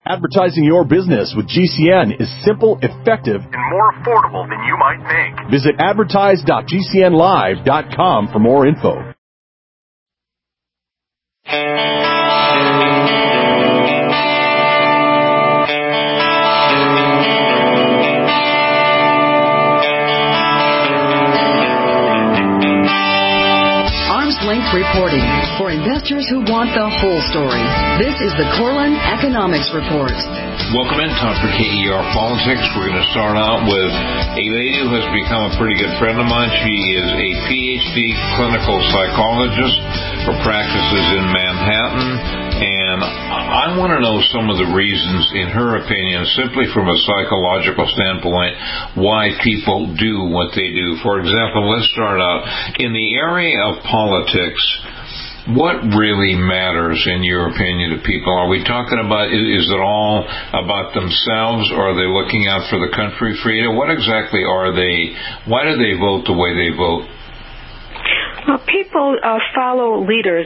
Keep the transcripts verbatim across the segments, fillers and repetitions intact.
Advertising your business with G C N is simple, effective, and more affordable than you might think. Visit advertise dot g c n live dot com for more info. Length reporting for investors who want the whole story. This is the Corlin Economics Report. Welcome in, time for K E R Politics. We're going to start out with a lady who has become a pretty good friend of mine. She is a P H D clinical psychologist for practices in Manhattan, and I want to know some of the reasons, in her opinion, simply from a psychological standpoint, why people do what they do. For example, let's start out in the area of politics. What really matters, in your opinion, to people? Are we talking about, is it all about themselves, or are they looking out for the country, Frida? What exactly are they? Why do they vote the way they vote? Well, people uh, follow leaders.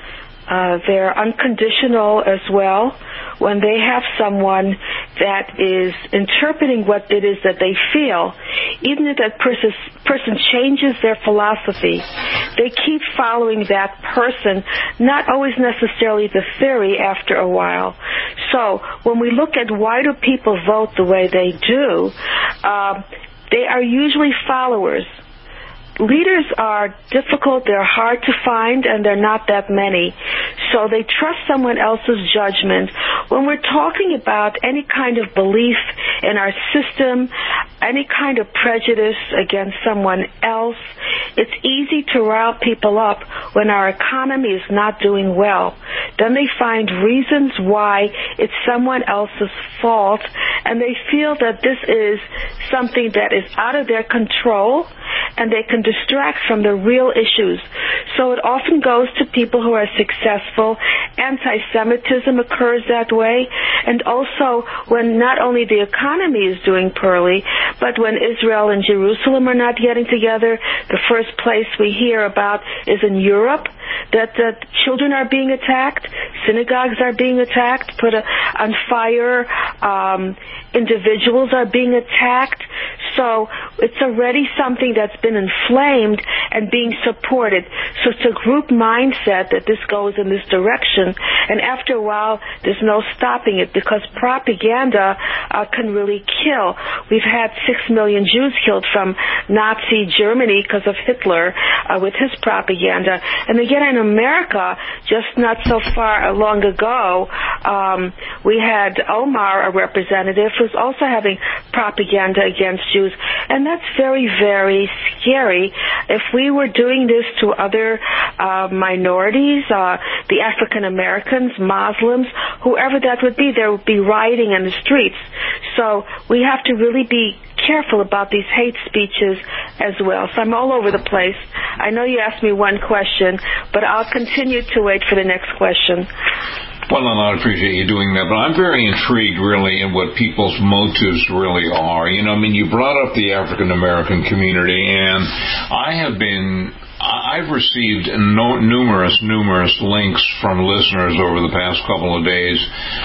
Uh, they're unconditional as well. When they have someone that is interpreting what it is that they feel, even if that person, person changes their philosophy, they keep following that person, not always necessarily the theory after a while. So when we look at why do people vote the way they do, uh, they are usually followers. Leaders are difficult, they're hard to find, and they're not that many. So they trust someone else's judgment. When we're talking about any kind of belief in our system, any kind of prejudice against someone else, it's easy to rile people up when our economy is not doing well. Then they find reasons why it's someone else's fault, and they feel that this is something that is out of their control, and they can distract from the real issues. So it often goes to people who are successful. Anti-Semitism occurs that way. And also when not only the economy is doing poorly, but when Israel and Jerusalem are not getting together, the first place we hear about is in Europe, that uh, children are being attacked, synagogues are being attacked, put a, on fire, um, individuals are being attacked. So it's already something that's been inflamed and being supported. So it's a group mindset that this goes in this direction. And after a while, there's no stopping it because propaganda uh, can really kill. We've had six million Jews killed from Nazi Germany because of Hitler uh, with his propaganda. And again, in America, just not so far long ago, um, we had Omar, a representative, who's also having propaganda against Jews. And that's very, very scary. If we were doing this to other uh, minorities, uh, the African Americans, Muslims, whoever that would be, there would be rioting in the streets. So we have to really be careful about these hate speeches as well. So I'm all over the place. I know you asked me one question, but I'll continue to wait for the next question. Well, and I appreciate you doing that, but I'm very intrigued, really, in what people's motives really are. You know, I mean, you brought up the African-American community, and I have been, I've received no, numerous, numerous links from listeners over the past couple of days,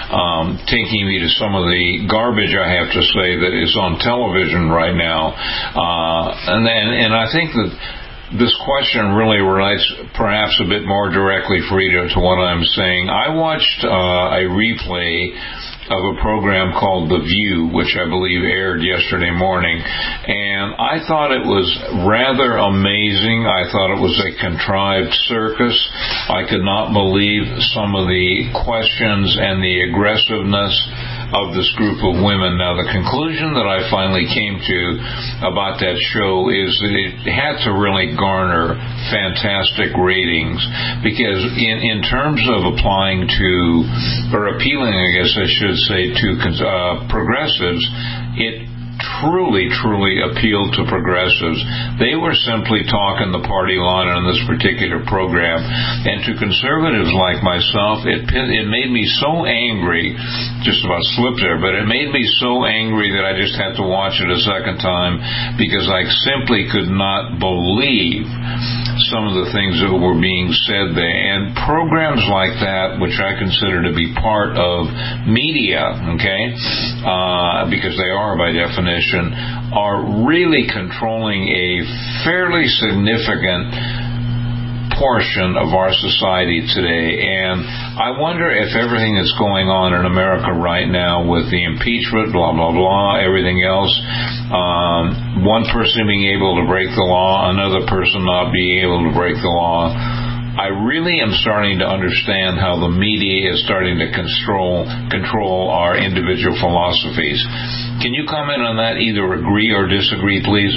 um, taking me to some of the garbage, I have to say, that is on television right now. Uh, and, and, and I think that this question really relates perhaps a bit more directly, Frida, to what I'm saying. I watched uh, a replay of a program called The View, which I believe aired yesterday morning, and I thought it was rather amazing. I thought it was a contrived circus. I could not believe some of the questions and the aggressiveness of this group of women. Now, the conclusion that I finally came to about that show is that it had to really garner fantastic ratings, because in, in terms of applying to, or appealing, I guess I should say, to uh, progressives, it truly, truly appealed to progressives. They were simply talking the party line on this particular program. And to conservatives like myself, it it made me so angry, just about slipped there, but it made me so angry that I just had to watch it a second time, because I simply could not believe some of the things that were being said there. And programs like that, which I consider to be part of media, okay, uh, because they are by definition, are really controlling a fairly significant portion of our society today. And I wonder if everything that's going on in America right now with the impeachment, blah, blah, blah, everything else, um, one person being able to break the law, another person not being able to break the law, I really am starting to understand how the media is starting to control control our individual philosophies. Can you comment on that? Either agree or disagree, please?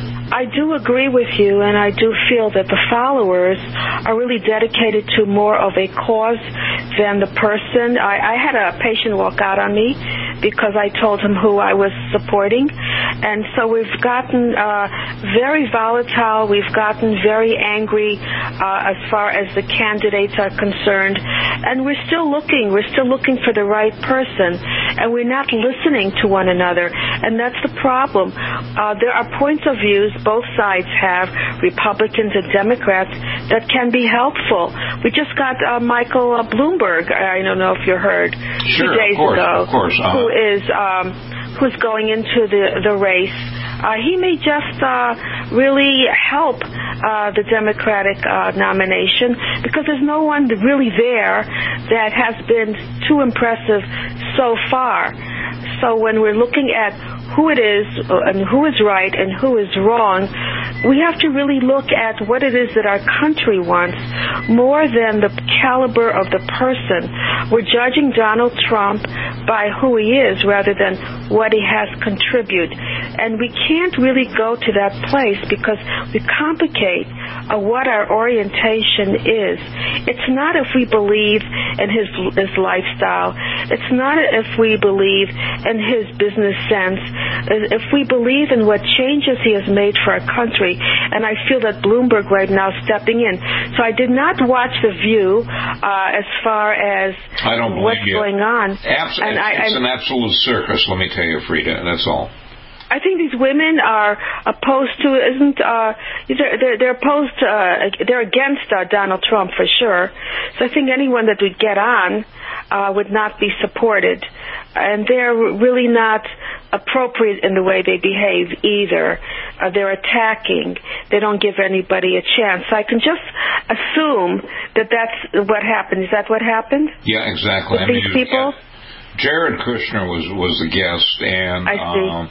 I do agree with you, and I do feel that the followers are really dedicated to more of a cause than the person. I, I had a patient walk out on me because I told him who I was supporting. And so we've gotten uh, very volatile. We've gotten very angry uh, as far as the candidates are concerned. And we're still looking. We're still looking for the right person. And we're not listening to one another. And that's the problem. Uh, there are points of views both sides have, Republicans and Democrats, that can be helpful. We just got uh, Michael uh, Bloomberg, I don't know if you heard, sure, two days of course, ago, of course. Uh-huh. who is um, who's going into the, the race. Uh, he may just uh, really help uh, the Democratic uh, nomination because there's no one really there that has been too impressive so far. So when we're looking at who it is and who is right and who is wrong, we have to really look at what it is that our country wants more than the caliber of the person. We're judging Donald Trump by who he is rather than what he has contributed. And we can't really go to that place because we complicate uh, what our orientation is. It's not if we believe in his, his lifestyle. It's not if we believe in his business sense. If we believe in what changes he has made for our country, and I feel that Bloomberg right now is stepping in. So I did not watch The View uh, as far as I don't what's you. going on. Abs- and it's I, it's an absolute circus, let me tell you, Frida, that's all. I think these women are opposed to, isn't, uh, they're, they're, they're opposed to, uh, they're against uh, Donald Trump for sure. So I think anyone that would get on uh, would not be supported. And they're really not appropriate in the way they behave either. Uh, they're attacking. They don't give anybody a chance. So I can just assume that that's what happened. Is that what happened? Yeah, exactly. With I these mean, people? Yeah. Jared Kushner was, was the guest, and I see. Um,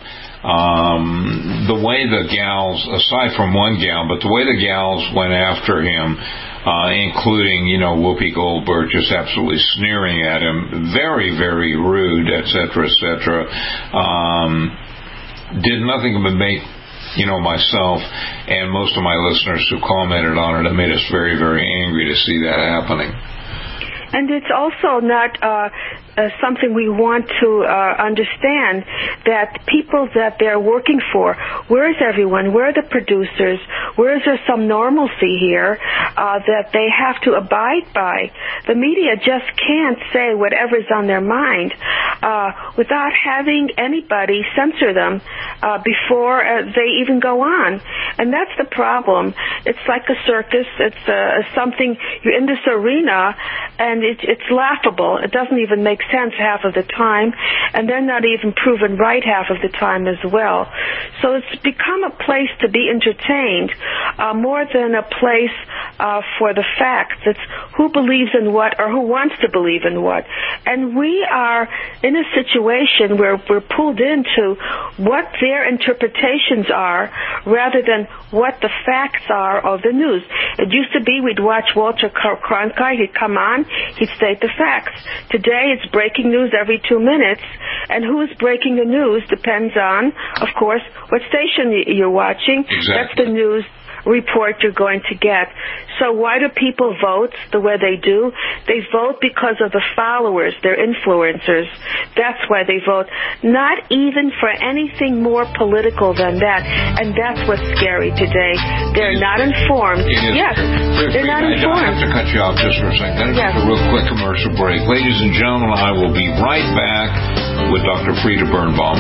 um, the way the gals, aside from one gal, but the way the gals went after him, uh, including, you know, Whoopi Goldberg just absolutely sneering at him, very, very rude, et cetera, et cetera, um, did nothing but make, you know, myself and most of my listeners who commented on it, it made us very, very angry to see that happening. And it's also not uh, uh, something we want to uh, understand, that people that they're working for, where is everyone? Where are the producers? Where is there some normalcy here uh, that they have to abide by? The media just can't say whatever's on their mind uh, without having anybody censor them uh, before uh, they even go on. And that's the problem. It's like a circus. It's uh, something, you're in this arena, and It, it's laughable. It doesn't even make sense half of the time, and they're not even proven right half of the time as well. So it's become a place to be entertained uh, more than a place uh, for the facts. It's who believes in what or who wants to believe in what. And we are in a situation where we're pulled into what their interpretations are rather than what the facts are of the news. It used to be we'd watch Walter Cronkite. He'd come on. He'd state the facts. Today, it's breaking news every two minutes, and who's breaking the news depends on, of course, what station you're watching. Exactly. That's the news report you're going to get. So why do people vote the way they do? They vote because of the followers, their influencers. That's why they vote. Not even for anything more political than that. And that's what's scary today. They're not informed. Yes, they're not informed. I have to cut you off just for a second. That is yes. a real quick commercial break. Ladies and gentlemen, I will be right back with Doctor Frida Birnbaum.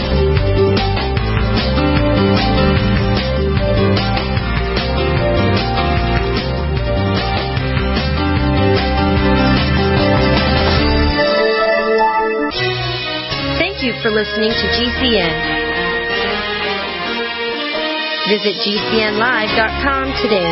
you for listening to G C N. Visit G C N live dot com today.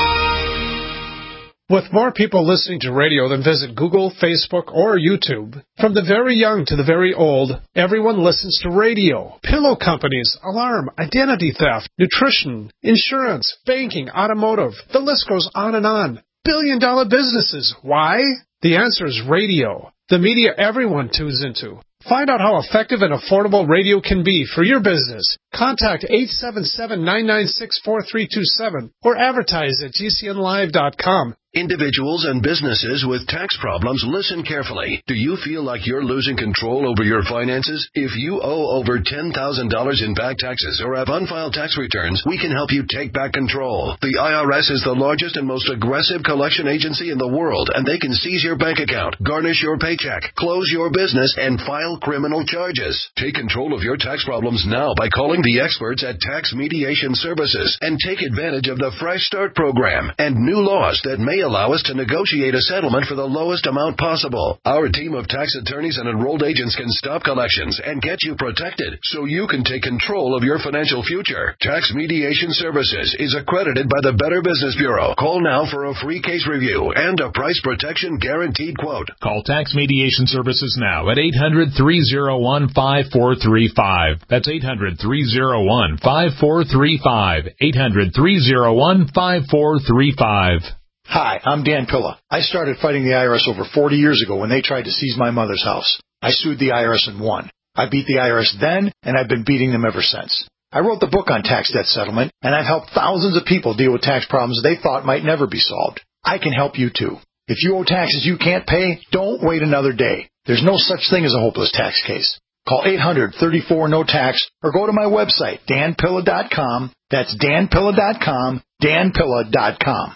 With more people listening to radio than visit Google, Facebook, or YouTube, from the very young to the very old, everyone listens to radio. Pillow companies, alarm, identity theft, nutrition, insurance, banking, automotive. The list goes on and on. Billion-dollar businesses. Why? The answer is radio. The media everyone tunes into. Find out how effective and affordable radio can be for your business. Contact eight seven seven, nine nine six, four three two seven or advertise at G C N live dot com. Individuals and businesses with tax problems, listen carefully. Do you feel like you're losing control over your finances? If you owe over ten thousand dollars in back taxes or have unfiled tax returns, we can help you take back control. The I R S is the largest and most aggressive collection agency in the world, and they can seize your bank account, garnish your paycheck, close your business, and file criminal charges. Take control of your tax problems now by calling the experts at Tax Mediation Services and take advantage of the Fresh Start program and new laws that may allow us to negotiate a settlement for the lowest amount possible. Our team of tax attorneys and enrolled agents can stop collections and get you protected so you can take control of your financial future. Tax Mediation Services is accredited by the Better Business Bureau. Call now for a free case review and a price protection guaranteed quote. Call Tax Mediation Services now at eight hundred, three oh one, five four three five. That's eight hundred, three oh one, five four three five. eight hundred, three oh one, five four three five. Hi, I'm Dan Pilla. I started fighting the I R S over forty years ago when they tried to seize my mother's house. I sued the I R S and won. I beat the I R S then, and I've been beating them ever since. I wrote the book on tax debt settlement, and I've helped thousands of people deal with tax problems they thought might never be solved. I can help you too. If you owe taxes you can't pay, don't wait another day. There's no such thing as a hopeless tax case. Call eight hundred, thirty-four, no tax or go to my website, dan pilla dot com. That's dan pilla dot com, dan pilla dot com.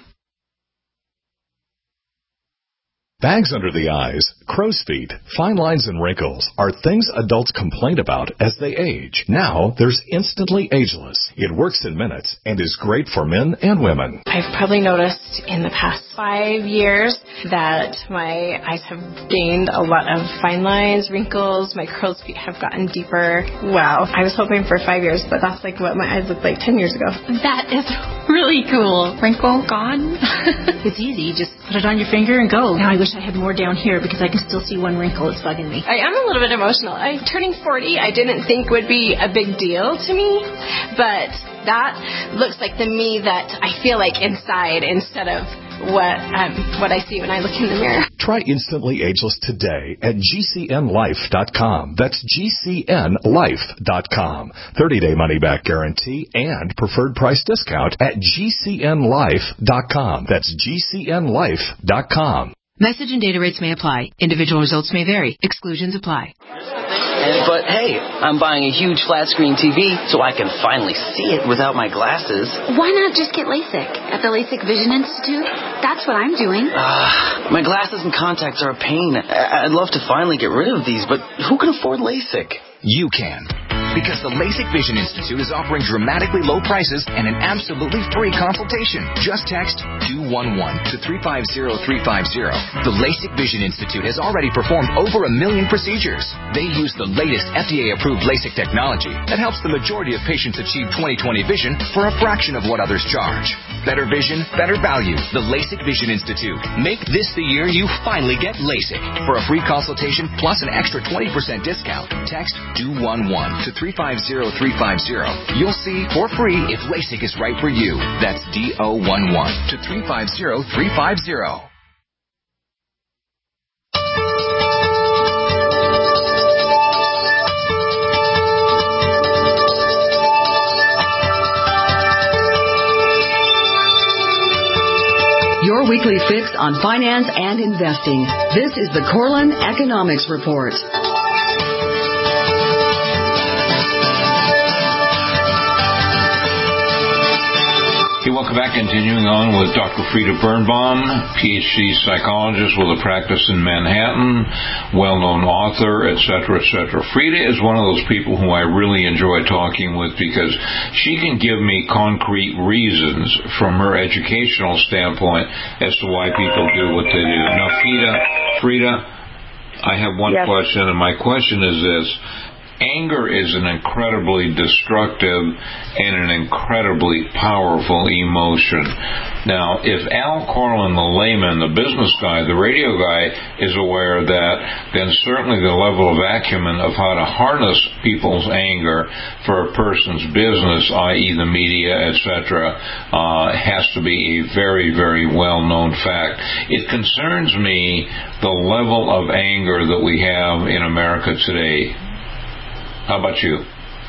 Bags under the eyes, crow's feet, fine lines, and wrinkles are things adults complain about as they age. Now, there's Instantly Ageless. It works in minutes and is great for men and women. I've probably noticed in the past five years that my eyes have gained a lot of fine lines, wrinkles, my crow's feet have gotten deeper. Wow. I was hoping for five years, but that's like what my eyes looked like ten years ago. That is really cool. Wrinkle gone. It's easy. Just put it on your finger and go. Now I wish I had more down here because I can still see one wrinkle. It's bugging me. I am a little bit emotional. I'm turning forty. I didn't think would be a big deal to me, but that looks like the me that I feel like inside instead of what um, what I see when I look in the mirror. Try Instantly Ageless today at G C N life dot com. That's G C N life dot com. thirty-day money-back guarantee and preferred price discount at G C N life dot com. That's G C N life dot com. Message and data rates may apply. Individual results may vary. Exclusions apply. And, but hey, I'm buying a huge flat screen T V so I can finally see it without my glasses. Why not just get LASIK at the LASIK Vision Institute? That's what I'm doing. Uh, my glasses and contacts are a pain. I'd love to finally get rid of these, but who can afford LASIK? You can. Because the LASIK Vision Institute is offering dramatically low prices and an absolutely free consultation. Just text two one one to three five zero three five zero. The LASIK Vision Institute has already performed over a million procedures. They use the latest F D A-approved LASIK technology that helps the majority of patients achieve twenty twenty vision for a fraction of what others charge. Better vision, better value. The LASIK Vision Institute. Make this the year you finally get LASIK. For a free consultation plus an extra twenty percent discount, text two one one to three five zero three five zero. You'll see for free if LASIK is right for you. That's D O one one to three five zero three five zero. Your weekly fix on finance and investing. This is the Corlin Economics Report. Hey, welcome back. Continuing on with Doctor Frida Birnbaum, P H D psychologist with a practice in Manhattan, well-known author, et cetera, et cetera. Frida is one of those people who I really enjoy talking with because she can give me concrete reasons from her educational standpoint as to why people do what they do. Now, Frida, Frida, I have one yes. question, and my question is this. anger is an incredibly destructive and an incredibly powerful emotion. Now, if Al Corlin, the layman, the business guy, the radio guy, is aware of that, then certainly the level of acumen of how to harness people's anger for a person's business, that is the media, et cetera, uh, has to be a very, very well-known fact. It concerns me the level of anger that we have in America today. How about you?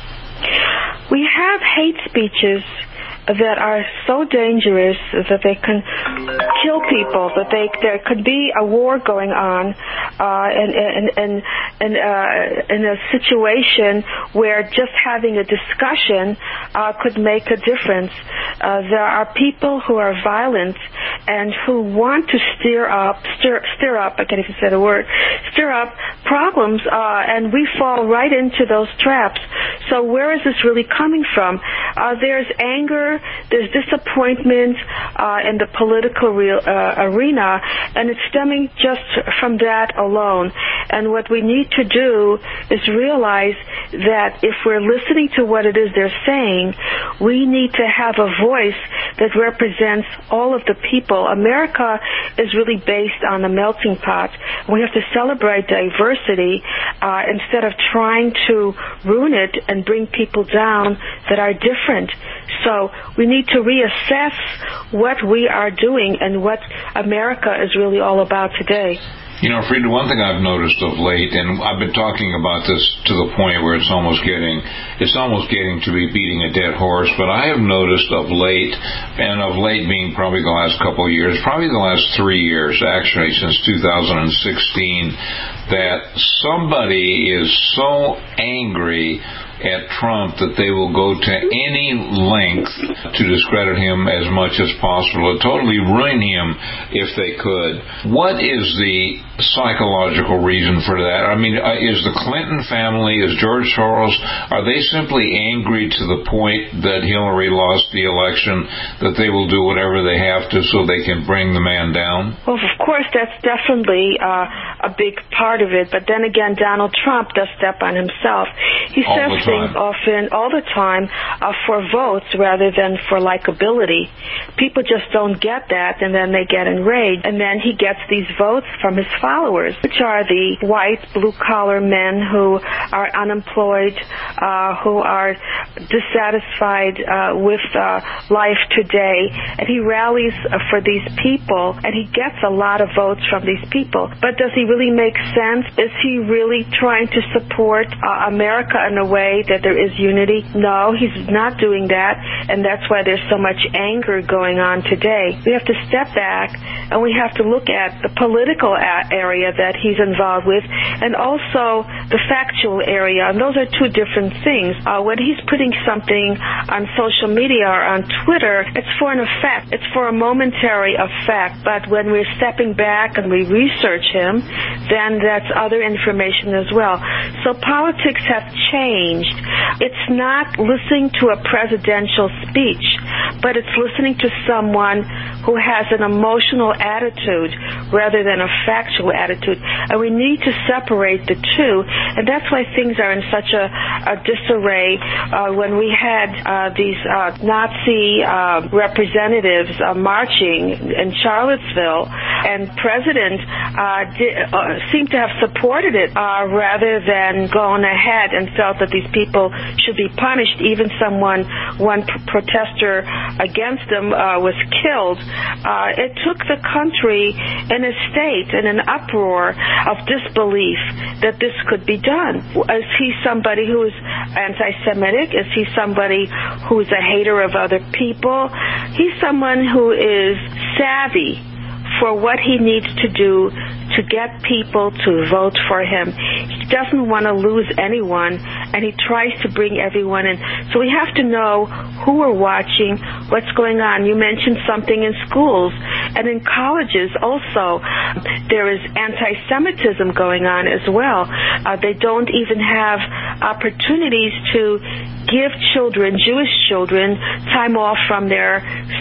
We have hate speeches that are so dangerous that they can kill people, that they there could be a war going on uh, in, in, in, in, uh, in a situation where just having a discussion uh, could make a difference. Uh, there are people who are violent and who want to stir up, stir, stir up, I can't even say the word, stir up problems, uh, and we fall right into those traps. So where is this really coming from? Uh, there's anger, there's disappointment uh, in the political real, uh, arena, and it's stemming just from that alone. And what we need to do is realize that if we're listening to what it is they're saying, we need to have a voice that represents all of the people. America is really based on the melting pot. We have to celebrate diversity uh, instead of trying to ruin it and bring people down that are different. So we need to reassess what we are doing and what America is really all about today. You know, Frida, one thing I've noticed of late, and I've been talking about this to the point where it's almost getting, it's almost getting to be beating a dead horse, but I have noticed of late, and of late being probably the last couple of years, probably the last three years, actually, since two thousand sixteen, that somebody is so angry at Trump that they will go to any length to discredit him as much as possible, to totally ruin him if they could. What is the psychological reason for that? I mean, uh, is the Clinton family, is George Soros, are they simply angry to the point that Hillary lost the election, that they will do whatever they have to so they can bring the man down? Well, of course, that's definitely uh, a big part of it. But then again, Donald Trump does step on himself. He All says things often, all the time, uh, for votes rather than for likability. People just don't get that, and then they get enraged. And then he gets these votes from his followers, which are the white, blue-collar men who are unemployed, uh, who are dissatisfied uh, with uh, life today. And he rallies uh, for these people, and he gets a lot of votes from these people. But does he really make sense? Is he really trying to support uh, America in a way that there is unity? No, he's not doing that, and that's why there's so much anger going on today. We have to step back, and we have to look at the political area that he's involved with, and also the factual area, and those are two different things. Uh, when he's putting something on social media or on Twitter, it's for an effect. It's for a momentary effect, but when we're stepping back and we research him, then that's other information as well. So politics have changed. It's not listening to a presidential speech, but it's listening to someone who has an emotional attitude rather than a factual attitude. And we need to separate the two, and that's why things are in such a, a disarray. Uh, when we had uh, these uh, Nazi uh, representatives uh, marching in Charlottesville, and President uh, did, uh, seemed to have supported it uh, rather than going ahead and felt that these people should be punished. Even someone, one p- protester against them uh, was killed. Uh, it took the country in a state, in an uproar of disbelief that this could be done. Is he somebody who is anti-Semitic? Is he somebody who is a hater of other people? He's someone who is savvy for what he needs to do to get people to vote for him. He doesn't want to lose anyone, and he tries to bring everyone in. So we have to know who we're watching, what's going on. You mentioned something in schools, and in colleges also. There is anti-Semitism going on as well. Uh, they don't even have opportunities to give children, Jewish children, time off from their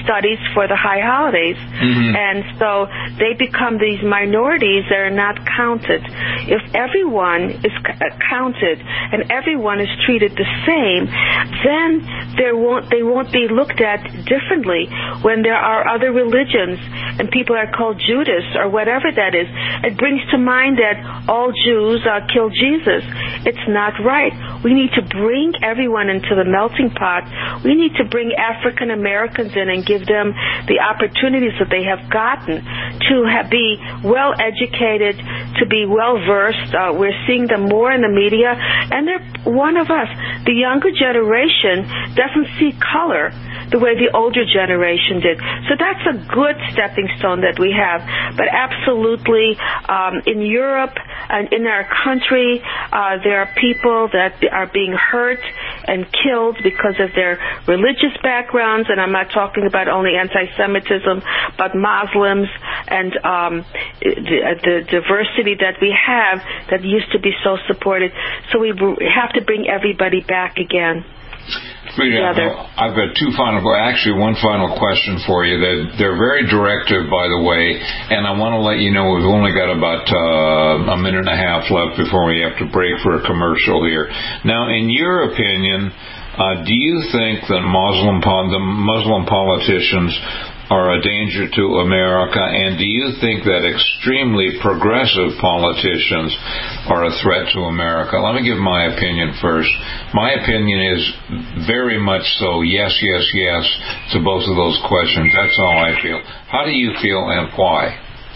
studies for the high holidays. Mm-hmm. And so they become these minorities that are not counted. If everyone is counted and everyone is treated the same, then there won't they won't be looked at differently. When there are other religions and people are called Judas or whatever that is, it brings to mind that all Jews uh, killed Jesus. It's not right. We need to bring everyone into the melting pot. We need to bring African Americans in and give them the opportunities that they have gotten to have, be well educated, to be well versed. Uh, we're seeing them more in the media, and they're one of us. The younger generation doesn't see color the way the older generation did. So that's a good stepping stone that we have. But absolutely, um, in Europe and in our country, uh, there are people that are being hurt and killed because of their religious backgrounds, and I'm not talking about only anti-Semitism, but Muslims and um, the, the diversity that we have that used to be so supported. So we have to bring everybody back again. Frida, I've got two final, actually one final question for you. That they're very directive, by the way, and I want to let you know we've only got about uh, a minute and a half left before we have to break for a commercial here. Now, in your opinion, uh, do you think that Muslim the Muslim politicians are a danger to America, and do you think that extremely progressive politicians are a threat to America? Let me give my opinion first. My opinion is very much so, yes, yes, yes, to both of those questions. That's all I feel. How do you feel, and why?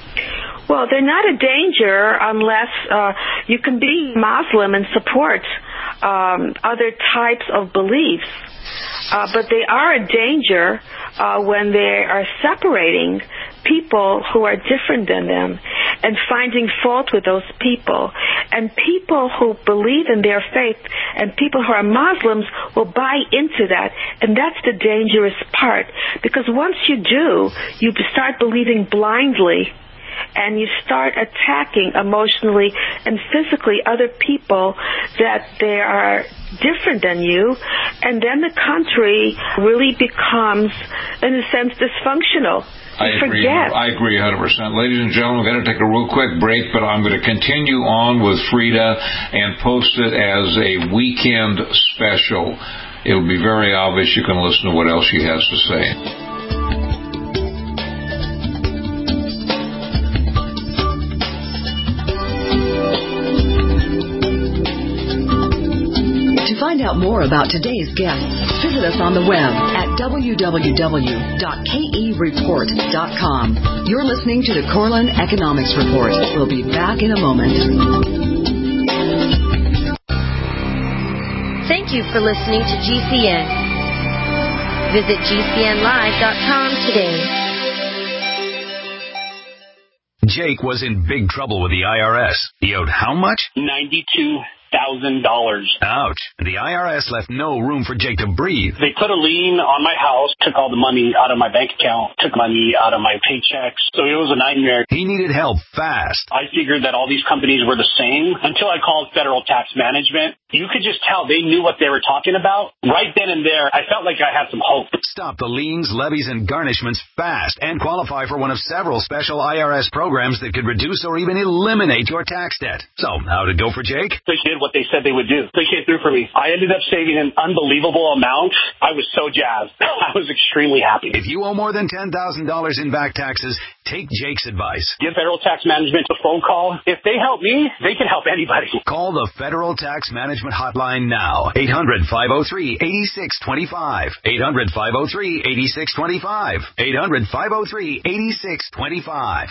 Well, they're not a danger unless uh, you can be Muslim and support um, other types of beliefs. Uh, but they are a danger uh, when they are separating people who are different than them and finding fault with those people. And people who believe in their faith and people who are Muslims will buy into that. And that's the dangerous part. Because once you do, you start believing blindly. And you start attacking emotionally and physically other people that they are different than you, and then the country really becomes, in a sense, dysfunctional. I agree. Forget. I agree one hundred percent. Ladies and gentlemen, we've got to take a real quick break, but I'm going to continue on with Frida and post it as a weekend special. It'll be very obvious. You can listen to what else she has to say. To find out more about today's guests, visit us on the web at w w w dot k e report dot com. You're listening to the Corlin Economics Report. We'll be back in a moment. Thank you for listening to G C N. Visit g c n live dot com today. Jake was in big trouble with the I R S. He owed how much? ninety-two thousand dollars. Ouch. The I R S left no room for Jake to breathe. They put a lien on my house, took all the money out of my bank account, took money out of my paychecks. So it was a nightmare. He needed help fast. I figured that all these companies were the same until I called Federal Tax Management. You could just tell they knew what they were talking about. Right then and there, I felt like I had some hope. Stop the liens, levies, and garnishments fast and qualify for one of several special I R S programs that could reduce or even eliminate your tax debt. So, how'd it go for Jake? They did what they said they would do. They came through for me. I ended up saving an unbelievable amount. I was so jazzed. I was extremely happy. If you owe more than ten thousand dollars in back taxes, take Jake's advice. Give Federal Tax Management a phone call. If they help me, they can help anybody. Call the Federal Tax Management Hotline now. eight hundred, five oh three, eight six two five. eight hundred, five oh three, eight six two five. eight hundred, five oh three, eight six two five.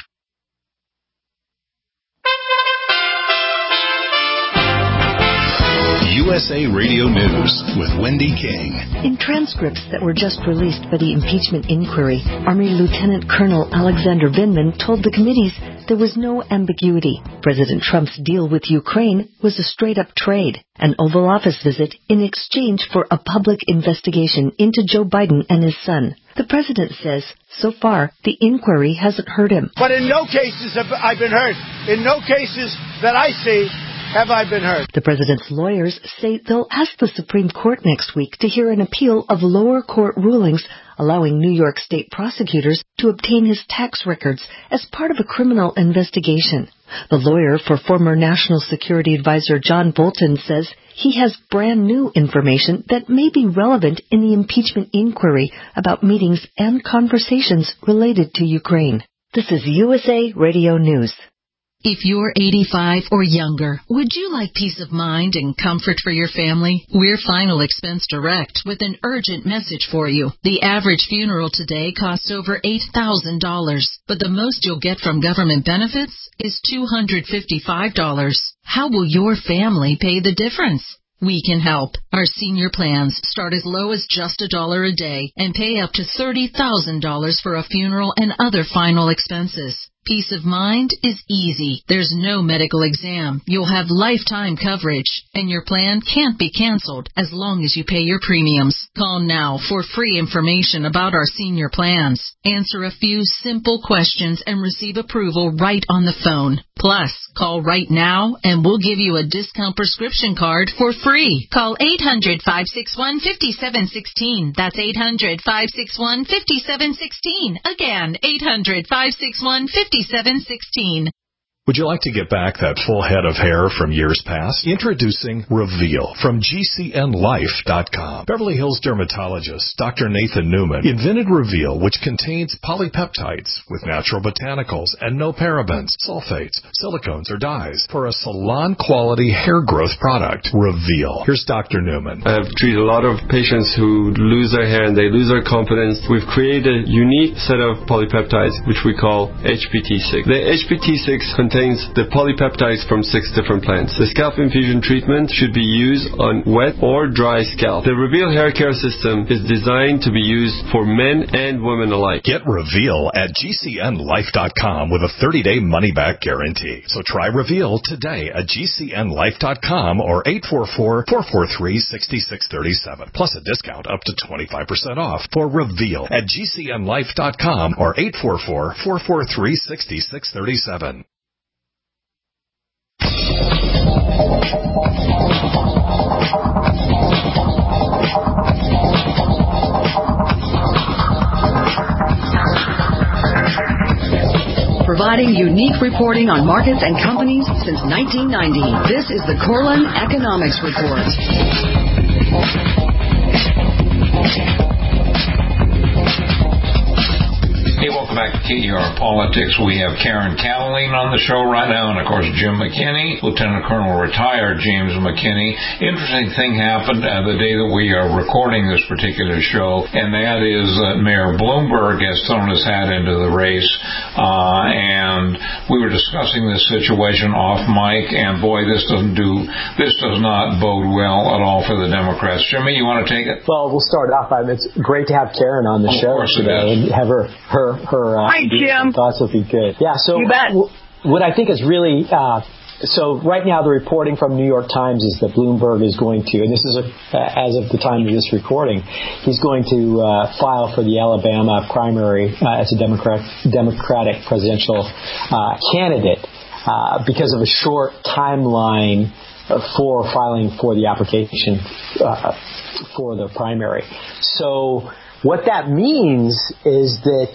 U S A Radio News with Wendy King. In transcripts that were just released by the impeachment inquiry, Army Lieutenant Colonel Alexander Vindman told the committees there was no ambiguity. President Trump's deal with Ukraine was a straight-up trade, an Oval Office visit in exchange for a public investigation into Joe Biden and his son. The president says, so far, the inquiry hasn't hurt him. But in no cases have I been hurt. In no cases that I see have I been heard? The president's lawyers say they'll ask the Supreme Court next week to hear an appeal of lower court rulings allowing New York state prosecutors to obtain his tax records as part of a criminal investigation. The lawyer for former National Security Advisor John Bolton says he has brand new information that may be relevant in the impeachment inquiry about meetings and conversations related to Ukraine. This is U S A Radio News. If you're eighty-five or younger, would you like peace of mind and comfort for your family? We're Final Expense Direct with an urgent message for you. The average funeral today costs over eight thousand dollars, but the most you'll get from government benefits is two hundred fifty-five dollars. How will your family pay the difference? We can help. Our senior plans start as low as just a dollar a day and pay up to thirty thousand dollars for a funeral and other final expenses. Peace of mind is easy. There's no medical exam. You'll have lifetime coverage, and your plan can't be canceled as long as you pay your premiums. Call now for free information about our senior plans. Answer a few simple questions and receive approval right on the phone. Plus, call right now and we'll give you a discount prescription card for free. Call eight hundred, five six one, five seven one six. That's eight hundred, five six one, five seven one six. Again, eight hundred, five six one, five seven one six. Would you like to get back that full head of hair from years past? Introducing Reveal from G C N Life dot com. Beverly Hills dermatologist Doctor Nathan Newman invented Reveal, which contains polypeptides with natural botanicals and no parabens, sulfates, silicones, or dyes for a salon-quality hair growth product. Reveal. Here's Doctor Newman. I have treated a lot of patients who lose their hair and they lose their confidence. We've created a unique set of polypeptides, which we call H P T six. The H P T six contains the polypeptides from six different plants. The scalp infusion treatment should be used on wet or dry scalp. The Reveal hair care system is designed to be used for men and women alike. Get Reveal at G C N Life dot com with a thirty-day money-back guarantee. So try Reveal today at G C N Life dot com or eight four four, four four three, six six three seven. Plus a discount up to twenty-five percent off for Reveal at G C N Life dot com or eight four four, four four three, six six three seven. Providing unique reporting on markets and companies since nineteen ninety. This is the Corlin Economics Report. Hey, welcome back to K E R Politics. We have Karen Cavaline on the show right now, and of course Jim McKinney, Lieutenant Colonel retired James McKinney. Interesting thing happened uh, the day that we are recording this particular show, and that is that Mayor Bloomberg has thrown his hat into the race, uh, and we were discussing this situation off mic, and boy, this doesn't do, this does not bode well at all for the Democrats. Jimmy, you want to take it? Well, we'll start off. I mean, it's great to have Karen on the of show today and have her her her uh, Hi, Jim. thoughts would be good. Yeah, so you bet. W- what I think is really uh, so right now the reporting from New York Times is that Bloomberg is going to, and this is a, uh, as of the time of this recording, he's going to uh, file for the Alabama primary uh, as a Democrat, Democratic presidential uh, candidate uh, because of a short timeline for filing for the application uh, for the primary. So what that means is that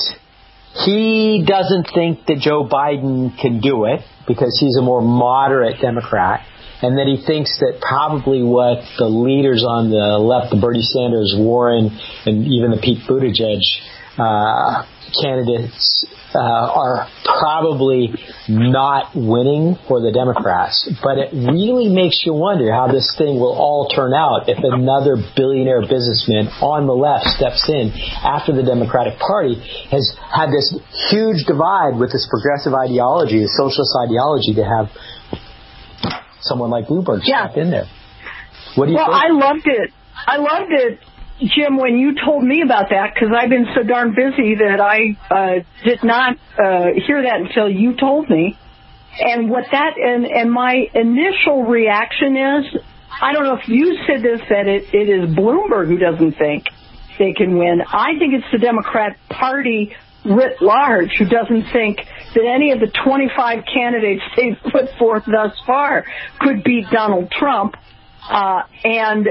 he doesn't think that Joe Biden can do it because he's a more moderate Democrat, and that he thinks that probably what the leaders on the left, the Bernie Sanders, Warren, and even the Pete Buttigieg uh, candidates uh, are probably not winning for the Democrats. But it really makes you wonder how this thing will all turn out if another billionaire businessman on the left steps in after the Democratic Party has had this huge divide with this progressive ideology, the socialist ideology, to have someone like Bloomberg yeah. step in there. What do you well, think? Well, I loved it. I loved it, Jim, when you told me about that, because I've been so darn busy that I uh, did not uh, hear that until you told me. And what that and, and my initial reaction is, I don't know if you said this, that it, it is Bloomberg who doesn't think they can win. I think it's the Democrat Party writ large who doesn't think that any of the twenty-five candidates they've put forth thus far could beat Donald Trump. Uh, and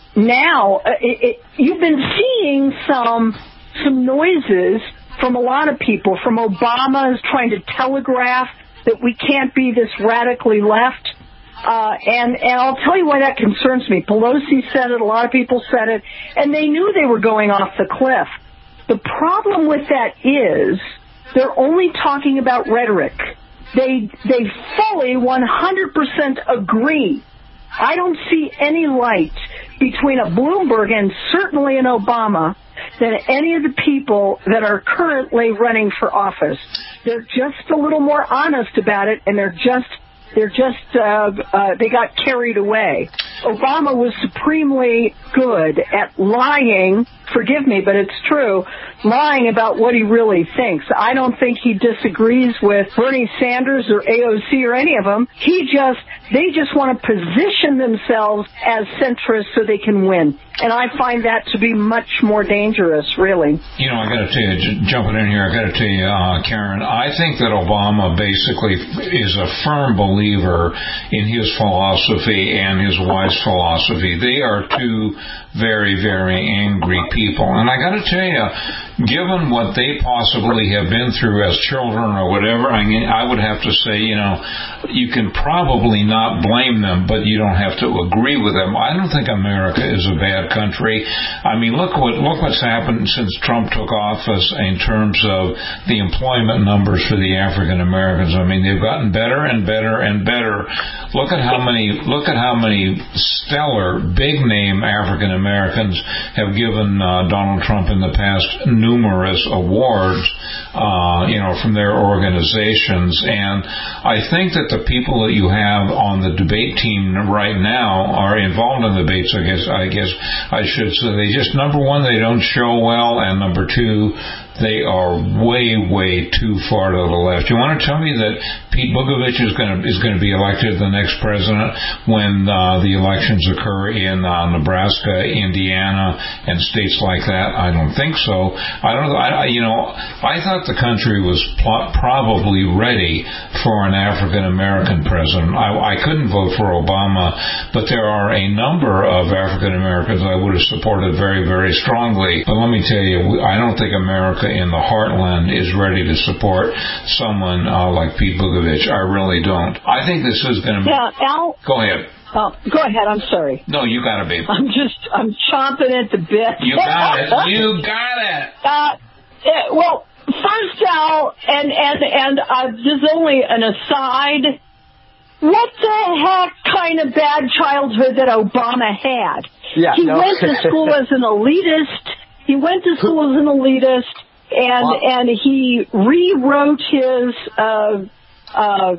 now uh, it, it, you've been seeing some some noises from a lot of people, from Obama is trying to telegraph that we can't be this radically left. Uh, and, and I'll tell you why that concerns me. Pelosi said it, a lot of people said it, and they knew they were going off the cliff. The problem with that is they're only talking about rhetoric. They, they fully one hundred percent agree. I don't see any light between a Bloomberg and certainly an Obama than any of the people that are currently running for office. They're just a little more honest about it, and they're just they're just uh, uh, they got carried away. Obama was supremely good at lying. Forgive me, but it's true. Lying about what he really thinks. I don't think he disagrees with Bernie Sanders or A O C or any of them. He just, they just want to position themselves as centrists so they can win. And I find that to be much more dangerous, really. You know, I got to tell you, j- jumping in here, I got to tell you, uh, Karen, I think that Obama basically is a firm believer in his philosophy and his wife's philosophy. They are two very, very angry people. And I got to tell you, given what they possibly have been through as children or whatever, I mean, I would have to say, you know, you can probably not blame them, but you don't have to agree with them. I don't think America is a bad country. I mean, look what look what's happened since Trump took office in terms of the employment numbers for the African Americans. I mean, they've gotten better and better and better. Look at how many look at how many stellar, big name African Americans have given uh, Donald Trump in the past numerous awards, uh, you know, from their organizations. And I think that the people that you have on the debate team right now are involved in debates, I guess, I guess I should say. They just, number one, they don't show well, and number two, they are way, way too far to the left. You want to tell me that Pete Buttigieg is going to is going to be elected the next president when uh, the elections occur in uh, Nebraska, Indiana, and states like that? I don't think so. I don't. I, you know, I thought the country was pl- probably ready for an African American president. I, I couldn't vote for Obama, but there are a number of African Americans I would have supported very, very strongly. But let me tell you, I don't think America in the heartland is ready to support someone uh, like Pete Buttigieg. I really don't. I think this is going to... Yeah, Al... Go ahead. Oh, go ahead. I'm sorry. No, you got it, babe. I'm just... I'm chomping at the bit. You got it. You got it. Uh, it well, first, Al, and, and, and uh, this is only an aside... What the heck kind of bad childhood that Obama had? Yeah, he no. went to school as an elitist. He went to school as an elitist, and wow. and he rewrote his uh, uh,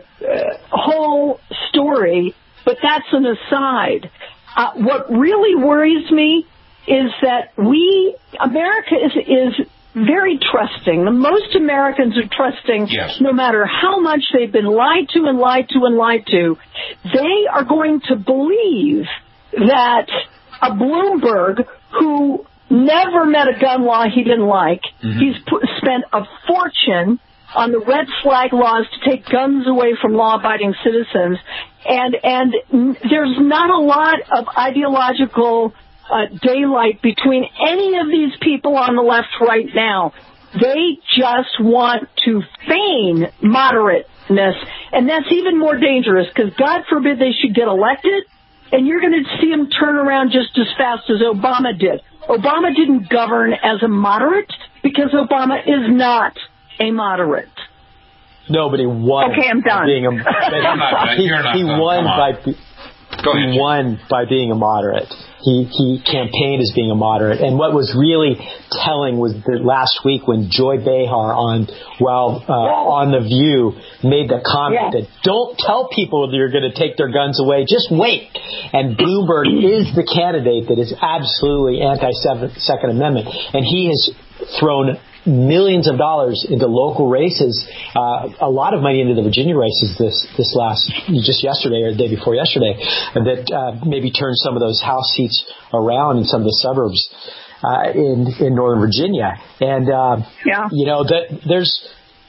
whole story. But that's an aside. Uh, what really worries me is that we, America is is very trusting. The most Americans are trusting, yes. No matter how much they've been lied to and lied to and lied to. They are going to believe that a Bloomberg who never met a gun law he didn't like, mm-hmm. he's put, spent a fortune on the red flag laws to take guns away from law-abiding citizens, and and there's not a lot of ideological Uh, daylight between any of these people on the left right now. They just want to feign moderateness, and that's even more dangerous because God forbid they should get elected, and you're going to see them turn around just as fast as Obama did. Obama didn't govern as a moderate because Obama is not a moderate. No, but he won. Okay, I'm done. Being a, You're not, he, you're not he done. won by Go ahead. he won by being a moderate. He he campaigned as being a moderate, and what was really telling was that last week when Joy Behar on well uh, on The View made the comment yeah. that don't tell people that you're going to take their guns away, just wait. And Bloomberg is the candidate that is absolutely anti-Second Amendment, and he has thrown millions of dollars into local races, uh, a lot of money into the Virginia races this this last, just yesterday or the day before yesterday, that uh, maybe turned some of those House seats around in some of the suburbs uh, in in Northern Virginia. And uh, yeah. you know that there's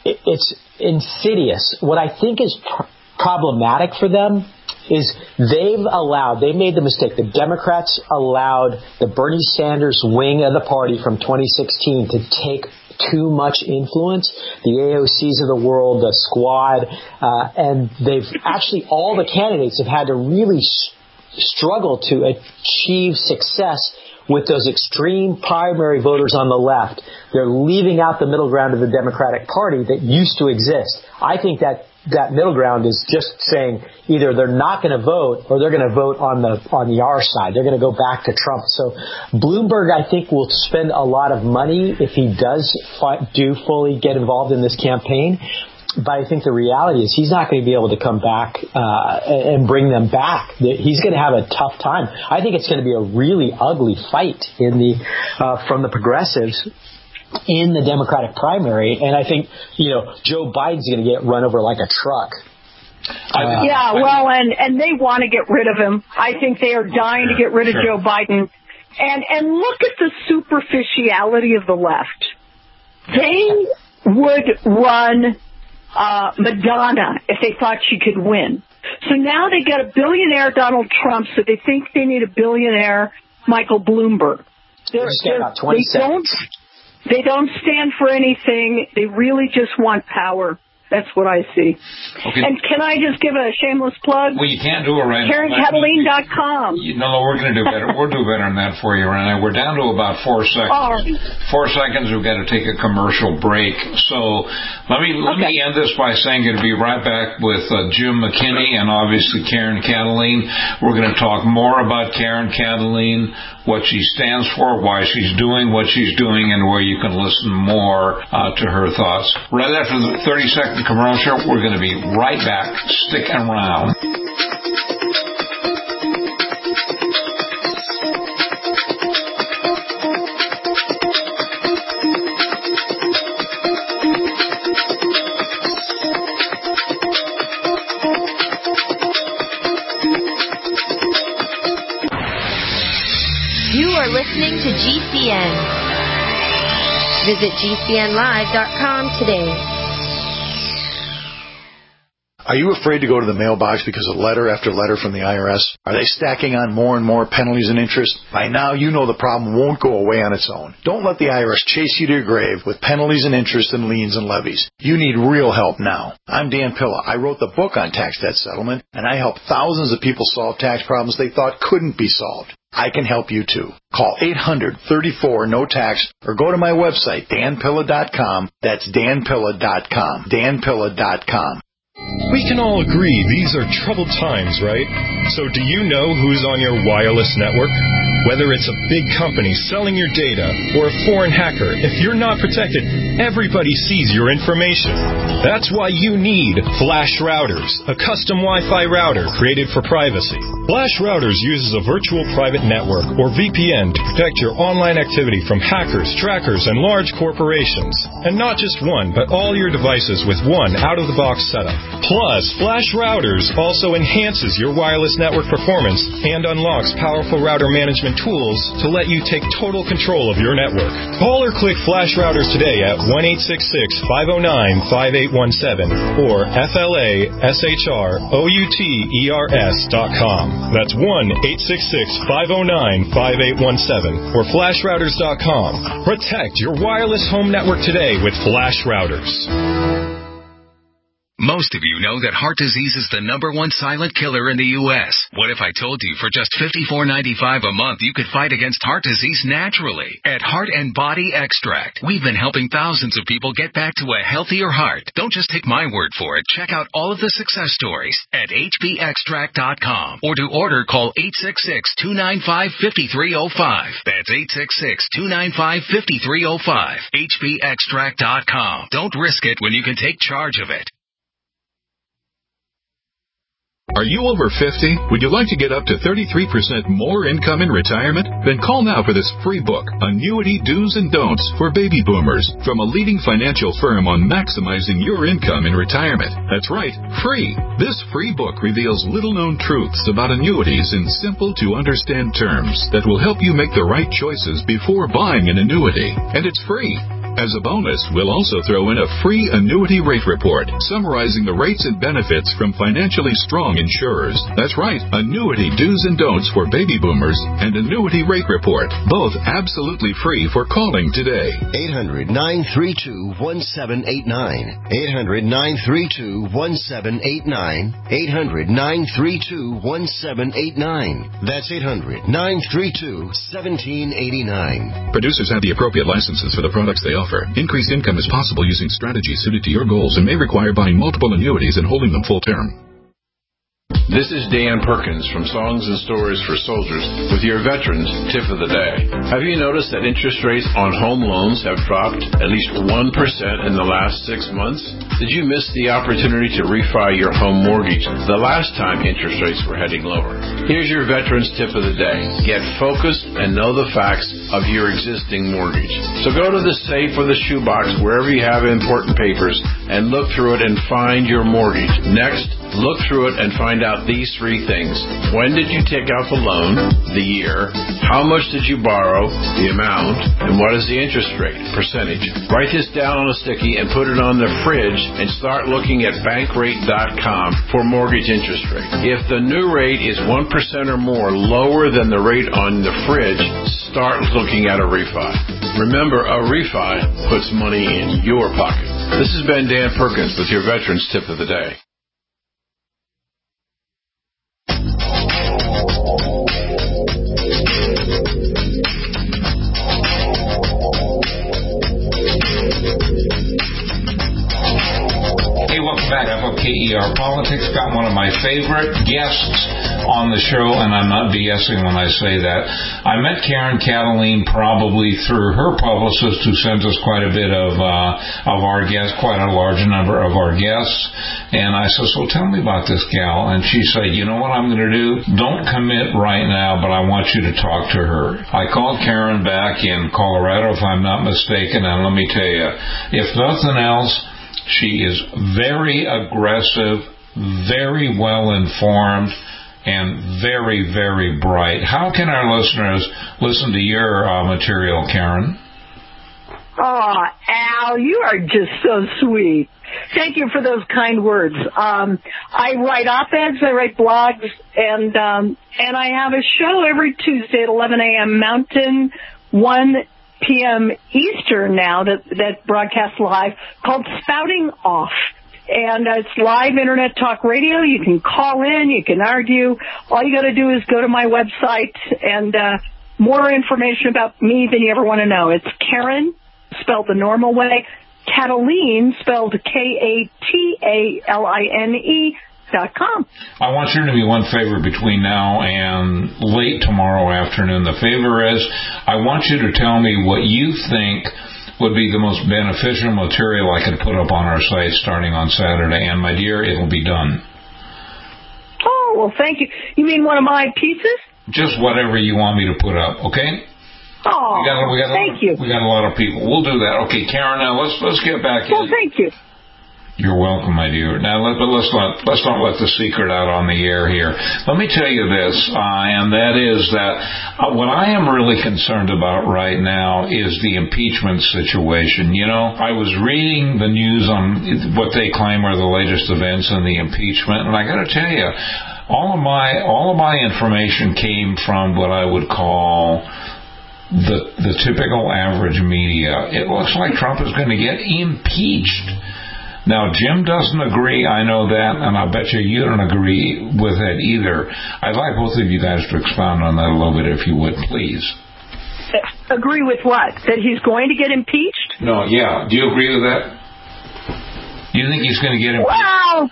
it's insidious. What I think is pr- problematic for them is they've allowed, they made the mistake. The Democrats allowed the Bernie Sanders wing of the party from twenty sixteen to take too much influence, the A O Cs of the world, the Squad, uh, and they've actually, all the candidates have had to really s- struggle to achieve success with those extreme primary voters on the left. They're leaving out the middle ground of the Democratic Party that used to exist. I think that that middle ground is just saying either they're not going to vote or they're going to vote on the on the R side. They're going to go back to Trump. So Bloomberg, I think, will spend a lot of money if he does fi- do fully get involved in this campaign. But I think the reality is he's not going to be able to come back uh, and bring them back. He's going to have a tough time. I think it's going to be a really ugly fight in the uh, from the progressives in the Democratic primary. And I think, you know, Joe Biden's going to get run over like a truck. Uh, yeah, well, and, and they want to get rid of him. I think they are dying to get rid of Sure. Joe Biden. And and look at the superficiality of the left. They would run uh, Madonna if they thought she could win. So now they got a billionaire Donald Trump, so they think they need a billionaire Michael Bloomberg. They're, they're, they don't. They don't stand for anything. They really just want power. That's what I see. Okay. And can I just give a shameless plug? Well, you can't do it right now. Karen Cataline dot com. No, no, we're going to do better. We'll do better than that for you right now. We're down to about four seconds. Oh. Four seconds. We've got to take a commercial break. So let me let Okay. me end this by saying going to be right back with uh, Jim McKinney and obviously Karen Cataline. We're going to talk more about Karen Cataline, what she stands for, why she's doing what she's doing, and where you can listen more uh, to her thoughts. Right after the thirty second commercial, we're going to be right back. Stick around. You are listening to G C N. Visit G C N live dot com today. Are you afraid to go to the mailbox because of letter after letter from the I R S? Are they stacking on more and more penalties and interest? By now, you know the problem won't go away on its own. Don't let the I R S chase you to your grave with penalties and interest and liens and levies. You need real help now. I'm Dan Pilla. I wrote the book on tax debt settlement, and I help thousands of people solve tax problems they thought couldn't be solved. I can help you too. Call eight hundred, thirty-four, no tax or go to my website, dan pilla dot com. That's dan pilla dot com. dan pilla dot com. We can all agree these are troubled times, right? So do you know who's on your wireless network? Whether it's a big company selling your data or a foreign hacker, if you're not protected, everybody sees your information. That's why you need Flash Routers, a custom Wi-Fi router created for privacy. Flash Routers uses a virtual private network, or V P N, to protect your online activity from hackers, trackers, and large corporations. And not just one, but all your devices with one out-of-the-box setup. Plus, Flash Routers also enhances your wireless network performance and unlocks powerful router management tools to let you take total control of your network. Call or click Flash Routers today at one eight six six, five oh nine, five eight one seven or F L A S H R O U T E R S dot com. That's one eight six six, five oh nine, five eight one seven or flash routers dot com. Protect your wireless home network today with Flash Routers. Most of you know that heart disease is the number one silent killer in the U S What if I told you for just fifty-four ninety-five a month you could fight against heart disease naturally? At Heart and Body Extract, we've been helping thousands of people get back to a healthier heart. Don't just take my word for it. Check out all of the success stories at H B extract dot com. Or to order, call eight six six, two nine five, five three zero five. That's eight six six, two nine five, five three zero five. H B extract dot com. Don't risk it when you can take charge of it. Are you over fifty? Would you like to get up to thirty-three percent more income in retirement? Then call now for this free book, Annuity Do's and Don'ts for Baby Boomers, from a leading financial firm on maximizing your income in retirement. That's right, free. This free book reveals little-known truths about annuities in simple-to-understand terms that will help you make the right choices before buying an annuity. And it's free. As a bonus, we'll also throw in a free annuity rate report summarizing the rates and benefits from financially strong insurers. That's right, annuity do's and don'ts for baby boomers and annuity rate report, both absolutely free for calling today. eight hundred, nine three two, one seven eight nine. eight hundred, nine three two, one seven eight nine. eight hundred, nine three two, one seven eight nine. That's eight hundred, nine three two, one seven eight nine. Producers have the appropriate licenses for the products they offer. Increased income is possible using strategies suited to your goals and may require buying multiple annuities and holding them full term. This is Dan Perkins from Songs and Stories for Soldiers with your Veterans Tip of the Day. Have you noticed that interest rates on home loans have dropped at least one percent in the last six months? Did you miss the opportunity to refi your home mortgage the last time interest rates were heading lower? Here's your Veterans Tip of the Day. Get focused and know the facts of your existing mortgage. So go to the safe or the shoebox, wherever you have important papers, and look through it and find your mortgage. Next, look through it and find out these three things. When did you take out the loan? The year. How much did you borrow? The amount. And what is the interest rate? Percentage. Write this down on a sticky and put it on the fridge and start looking at bankrate dot com for mortgage interest rate. If the new rate is one percent or more lower than the rate on the fridge, start looking at a refi. Remember, a refi puts money in your pocket. This has been Dan Perkins with your Veterans Tip of the Day. Hey, welcome back. F O K E R Politics. Got one of my favorite guests on the show, and I'm not BSing when I say that. I met Karen Cataline probably through her publicist, who sends us quite a bit of uh, of our guests, quite a large number of our guests. And I said, so tell me about this gal. And she said, you know what I'm going to do? Don't commit right now, but I want you to talk to her. I called Karen back in Colorado, if I'm not mistaken, and let me tell you, if nothing else, she is very aggressive, very well informed, and very, very bright. How can our listeners listen to your uh, material, Karen? Oh, Al, you are just so sweet. Thank you for those kind words. Um, I write op-eds, I write blogs, and um, and I have a show every Tuesday at eleven a.m. Mountain, one p.m. Eastern now that that broadcasts live, called Spouting Off. And uh, it's live internet talk radio. You can call in. You can argue. All you got to do is go to my website, and uh, more information about me than you ever want to know. It's Karen, spelled the normal way, Cataline, spelled K A T A L I N E, dot com. I want you to do me one favor between now and late tomorrow afternoon. The favor is I want you to tell me what you think would be the most beneficial material I could put up on our site starting on Saturday. And, my dear, it'll be done. Oh, well, thank you. You mean one of my pieces? Just whatever you want me to put up, okay? Oh, we got, we got thank a, you. We got a lot of people. We'll do that. Okay, Karen, now let's let's get back well, in. Well, thank you. You're welcome, my dear. Now, let, but let's not let's not let the secret out on the air here. Let me tell you this, uh, and that is that uh, what I am really concerned about right now is the impeachment situation. You know, I was reading the news on what they claim are the latest events in the impeachment, and I got to tell you, all of my all of my information came from what I would call the the typical average media. It looks like Trump is going to get impeached. Now, Jim doesn't agree, I know that, and I bet you you don't agree with it either. I'd like both of you guys to expound on that a little bit, if you would, please. Agree with what? That he's going to get impeached? No, yeah. Do you agree with that? Do you think he's going to get impeached? Well,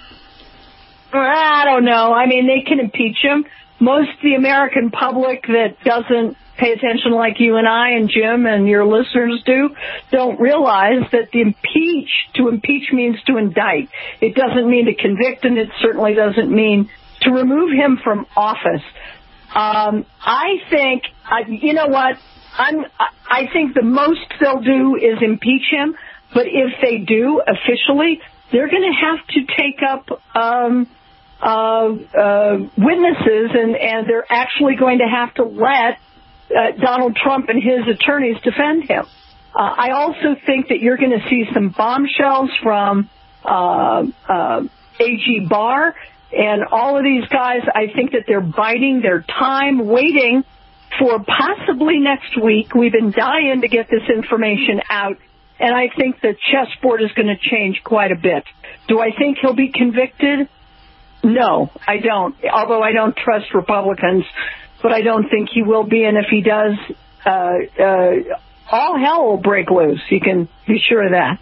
I don't know. I mean, they can impeach him. Most of the American public that doesn't pay attention like you and I and Jim and your listeners do, don't realize that the impeach, to impeach means to indict. It doesn't mean to convict, and it certainly doesn't mean to remove him from office. Um, I think, I, you know what, I'm, I think the most they'll do is impeach him, but if they do officially, they're going to have to take up um, uh, uh, witnesses, and, and they're actually going to have to let Uh, Donald Trump and his attorneys defend him. Uh, I also think that you're going to see some bombshells from uh, uh, A G Barr and all of these guys. I think that they're biding their time, waiting for possibly next week. We've been dying to get this information out, and I think the chessboard is going to change quite a bit. Do I think he'll be convicted? No, I don't, although I don't trust Republicans, but I don't think he will be, and if he does, uh, uh, all hell will break loose. You can be sure of that.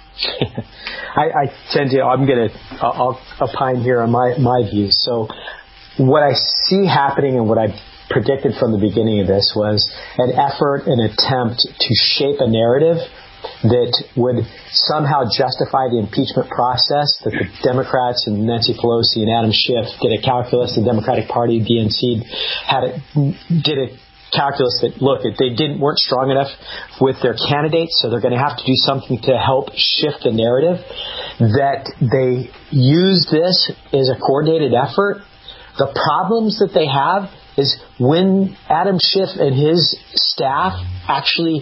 I, I tend to, I'm going to, I'll opine here on my, my views. So what I see happening and what I predicted from the beginning of this was an effort, an attempt to shape a narrative that would somehow justify the impeachment process, that the Democrats and Nancy Pelosi and Adam Schiff did a calculus, the Democratic Party, D N C, had it, did a calculus that, look, they didn't weren't strong enough with their candidates, so they're going to have to do something to help shift the narrative, that they use this as a coordinated effort. The problems that they have is when Adam Schiff and his staff actually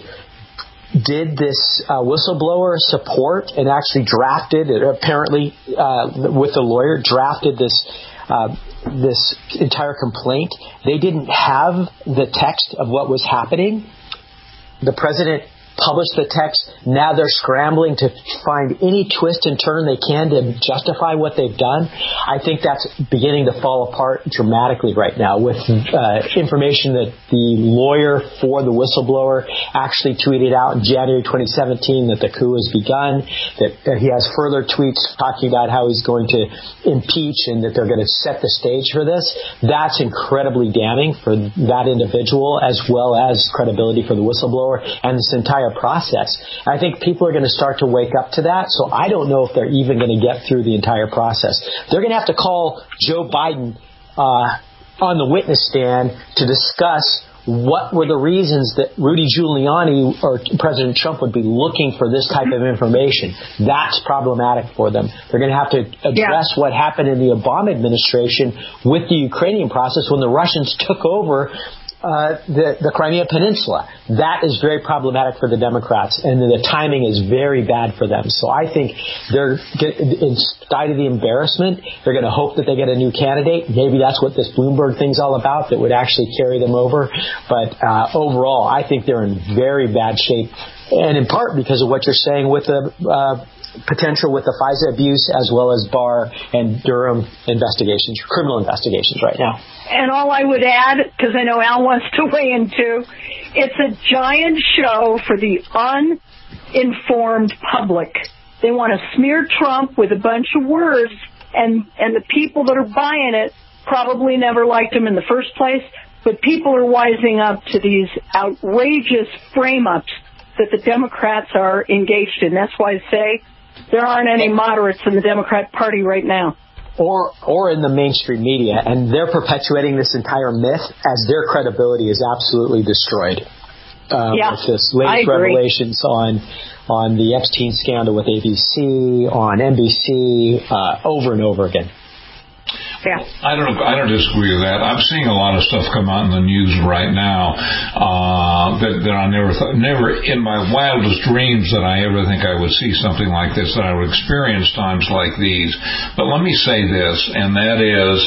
did this uh, whistleblower support and actually drafted, apparently uh, with the lawyer, drafted this uh, this entire complaint. They didn't have the text of what was happening. The president published the text. Now they're scrambling to find any twist and turn they can to justify what they've done. I think that's beginning to fall apart dramatically right now with uh, information that the lawyer for the whistleblower actually tweeted out in January twenty seventeen that the coup has begun, that uh, he has further tweets talking about how he's going to impeach and that they're going to set the stage for this. That's incredibly damning for that individual as well as credibility for the whistleblower and this entire process. I think people are going to start to wake up to that, so I don't know if they're even going to get through the entire process. They're going to have to call Joe Biden uh, on the witness stand to discuss what were the reasons that Rudy Giuliani or President Trump would be looking for this type of information. That's problematic for them. They're going to have to address yeah. what happened in the Obama administration with the Ukrainian process when the Russians took over Uh, the, the Crimea Peninsula. That is very problematic for the Democrats, and the timing is very bad for them. So I think they're, in spite of the embarrassment, they're going to hope that they get a new candidate. Maybe that's what this Bloomberg thing's all about, that would actually carry them over. But uh, overall, I think they're in very bad shape, and in part because of what you're saying with the uh, potential with the FISA abuse as well as Barr and Durham investigations, criminal investigations right now. And all I would add, because I know Al wants to weigh in too, it's a giant show for the uninformed public. They want to smear Trump with a bunch of words, and, and the people that are buying it probably never liked him in the first place, but people are wising up to these outrageous frame-ups that the Democrats are engaged in. That's why I say there aren't any moderates in the Democrat Party right now. Or or in the mainstream media, and they're perpetuating this entire myth as their credibility is absolutely destroyed. Um, yeah, with this latest revelations on on the Epstein scandal with A B C, on N B C, uh, over and over again. Yeah. I don't. I don't disagree with that. I'm seeing a lot of stuff come out in the news right now uh, that, that I never, thought, never in my wildest dreams that I ever think I would see something like this, that I would experience times like these. But let me say this, and that is,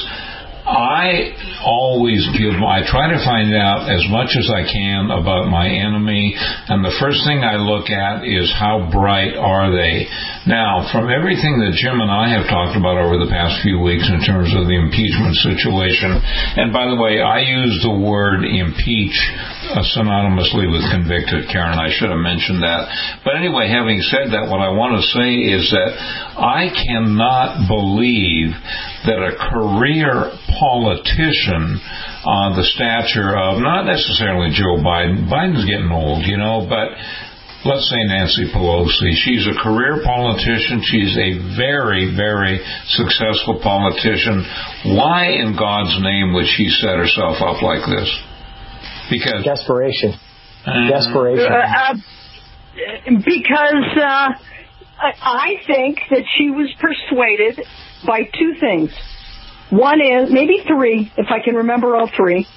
I always give, I try to find out as much as I can about my enemy, and the first thing I look at is how bright are they. Now, from everything that Jim and I have talked about over the past few weeks in terms of the impeachment situation, and by the way, I use the word impeach uh, synonymously with convicted, Karen, I should have mentioned that. But anyway, having said that, what I want to say is that I cannot believe that a career politician on uh, the stature of not necessarily Joe Biden. Biden's getting old, you know, but let's say Nancy Pelosi. She's a career politician. She's a very, very successful politician. Why in God's name would she set herself up like this? Because desperation. Uh, desperation. Uh, uh, because uh, I think that she was persuaded by two things. One is, maybe three, if I can remember all three.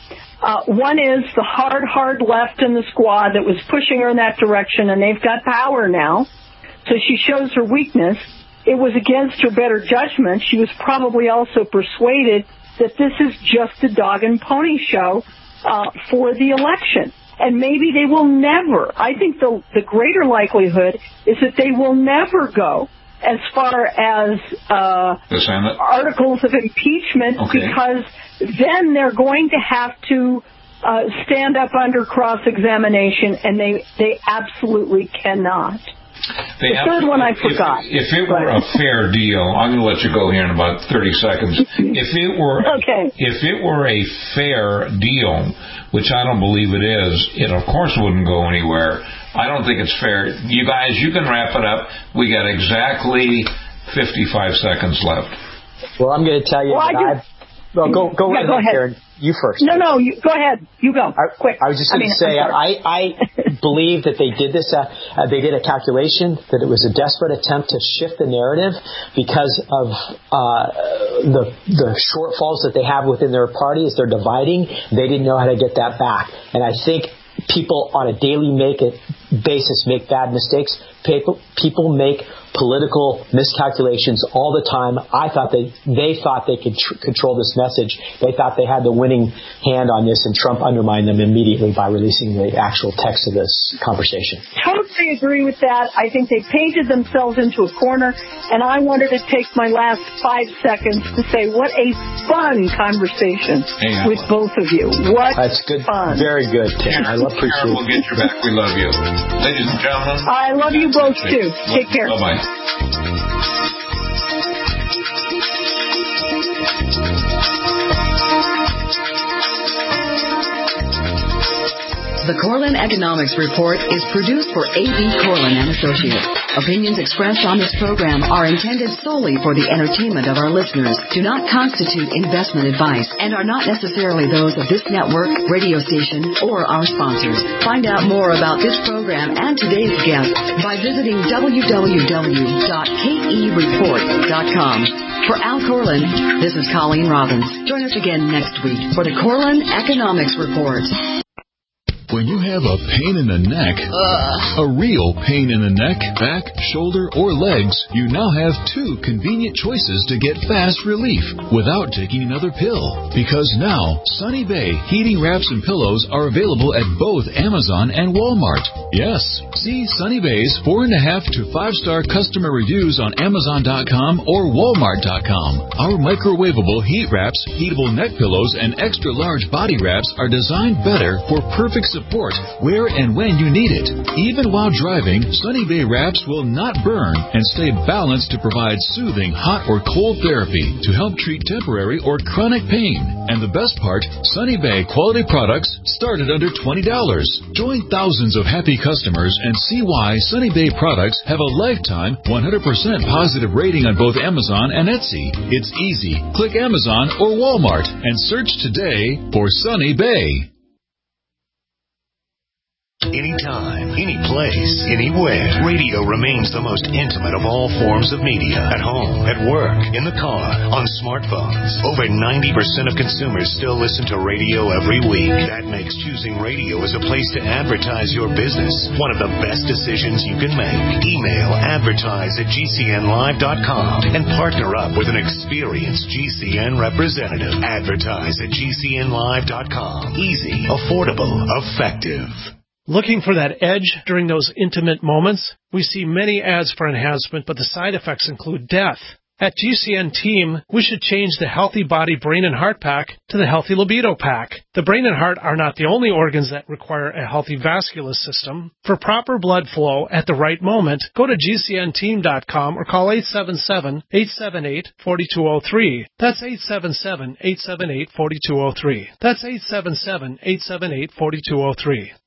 Uh, one is the hard, hard left in the squad that was pushing her in that direction, and they've got power now. So she shows her weakness. It was against her better judgment. She was probably also persuaded that this is just a dog and pony show uh, for the election. And maybe they will never. I think the, the greater likelihood is that they will never go as far as uh, articles of impeachment, okay. because then they're going to have to uh, stand up under cross-examination, and they, they absolutely cannot. They the third one I forgot. If, if it were a fair deal, I'm going to let you go here in about thirty seconds. If it were, okay. if it were a fair deal, which I don't believe it is, it of course wouldn't go anywhere. I don't think it's fair. You guys, you can wrap it up. We got exactly fifty-five seconds left. Well, I'm going to tell you well, that I've... Well, go, go, yeah, go ahead. Karen. You first. No, no, you, go ahead. You go. I, Quick. I was just going to say, I, I believe that they did this, uh, uh, they did a calculation, that it was a desperate attempt to shift the narrative because of uh, the the shortfalls that they have within their party as they're dividing. They didn't know how to get that back. And I think people on a daily make it basis make bad mistakes. People, people make political miscalculations all the time. I thought they they thought they could tr- control this message. They thought they had the winning hand on this, and Trump undermined them immediately by releasing the actual text of this conversation. Totally agree with that. I think they painted themselves into a corner, and I wanted to take my last five seconds to say what a fun conversation with both of you. What That's good. fun. Very good, Tim. I love appreciate it. We'll get you back. We love you. Ladies and gentlemen. I love you both, too. Take care. Bye-bye. The Corlin Economics Report is produced for A B Corlin and Associates. Opinions expressed on this program are intended solely for the entertainment of our listeners, do not constitute investment advice, and are not necessarily those of this network, radio station, or our sponsors. Find out more about this program and today's guest by visiting w w w dot k e report dot com. For Al Corlin, this is Colleen Robbins. Join us again next week for the Corlin Economics Report. When you have a pain in the neck, uh, a real pain in the neck, back, shoulder, or legs, you now have two convenient choices to get fast relief without taking another pill. Because now, Sunny Bay heating wraps and pillows are available at both Amazon and Walmart. Yes, see Sunny Bay's four and a half to five star customer reviews on Amazon dot com or Walmart dot com. Our microwavable heat wraps, heatable neck pillows, and extra large body wraps are designed better for perfect support where and when you need it. Even while driving, Sunny Bay wraps will not burn and stay balanced to provide soothing hot or cold therapy to help treat temporary or chronic pain. And the best part, Sunny Bay quality products start at under twenty dollars. Join thousands of happy customers and see why Sunny Bay products have a lifetime one hundred percent positive rating on both Amazon and Etsy. It's easy. Click Amazon or Walmart and search today for Sunny Bay. Anytime, any place, anywhere. Radio remains the most intimate of all forms of media. At home, at work, in the car, on smartphones. Over ninety percent of consumers still listen to radio every week. That makes choosing radio as a place to advertise your business one of the best decisions you can make. Email advertise at g c n live dot com and partner up with an experienced G C N representative. Advertise at g c n live dot com. Easy, affordable, effective. Looking for that edge during those intimate moments? We see many ads for enhancement, but the side effects include death. At G C N Team, we should change the Healthy Body Brain and Heart Pack to the Healthy Libido Pack. The brain and heart are not the only organs that require a healthy vascular system. For proper blood flow at the right moment, go to g c n team dot com or call eight seven seven, eight seven eight, four two zero three. That's eight seven seven, eight seven eight, four two zero three. That's eight seven seven, eight seven eight, four two zero three.